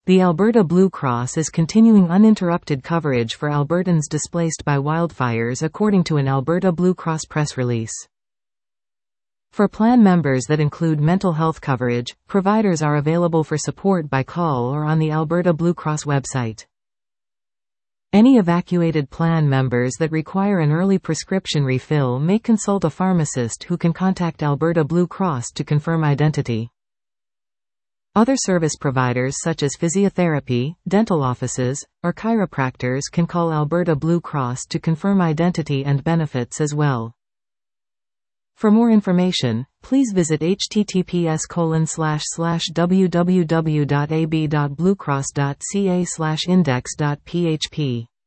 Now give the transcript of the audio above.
The Alberta Blue Cross is continuing uninterrupted coverage for Albertans displaced by wildfires, according to an Alberta Blue Cross press release. For plan members that include mental health coverage, providers are available for support by call or on the Alberta Blue Cross website. Any evacuated plan members that require an early prescription refill may consult a pharmacist who can contact Alberta Blue Cross to confirm identity. Other service providers such as physiotherapy, dental offices, or chiropractors can call Alberta Blue Cross to confirm identity and benefits as well. For more information, please visit https://www.ab.bluecross.ca/index.php.